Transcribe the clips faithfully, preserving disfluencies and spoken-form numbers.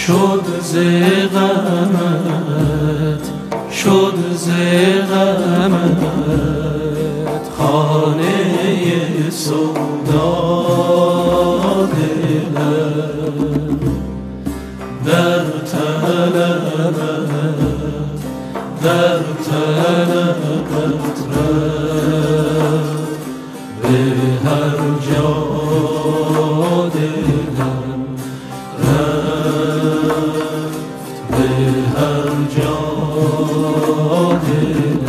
شد ز غمت شد ز غمت خانه سودا دلم در طلبت در طلبت رفت به هر جا دلم رفت به هر جا دلم.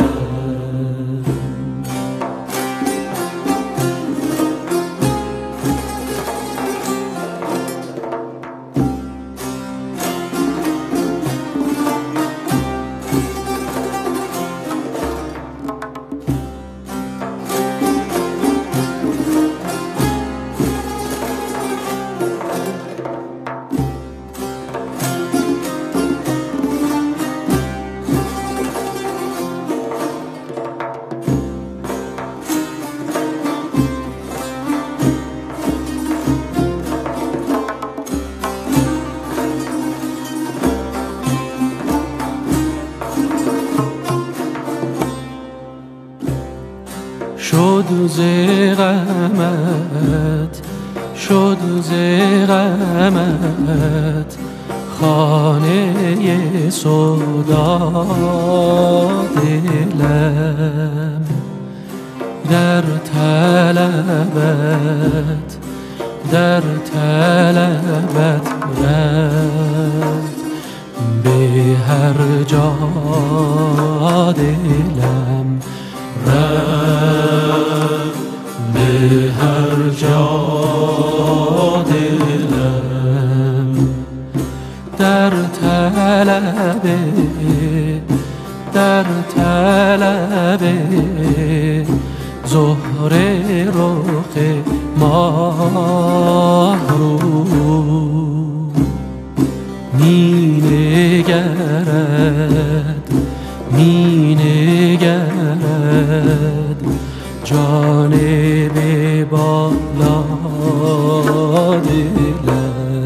شد ز غمت شد ز غمت خانه سودا دلم در طلبت در طلبت رفت به هر جا دلم رفت به هر جا دلم در طلب در طلب زهر رخ ماه رو می نگرد می نگرد جانب بالا دلم.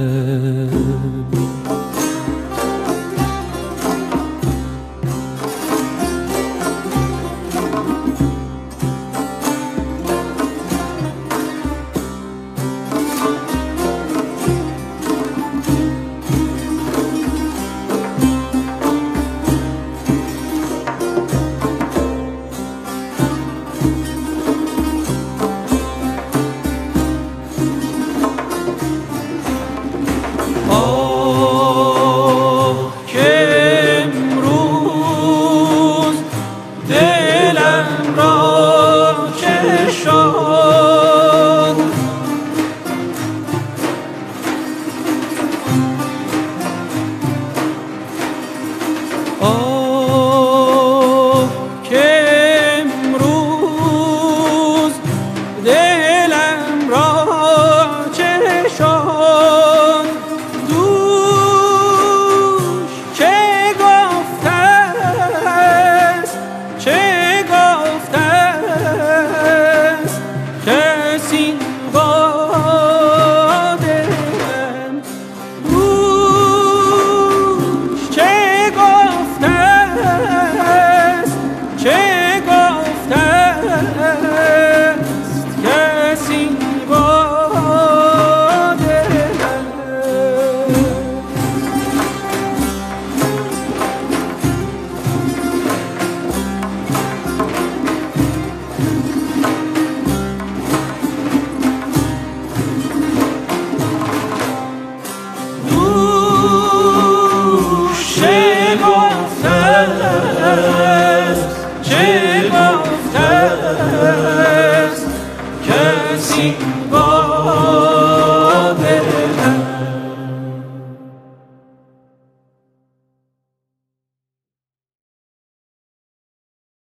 آه که امروز دلم را چشان دوش چه گفته است چه گفته است کسی با دلم دوش چه چه گفته است کسی با دلم. دوش چه گفته است چه گفته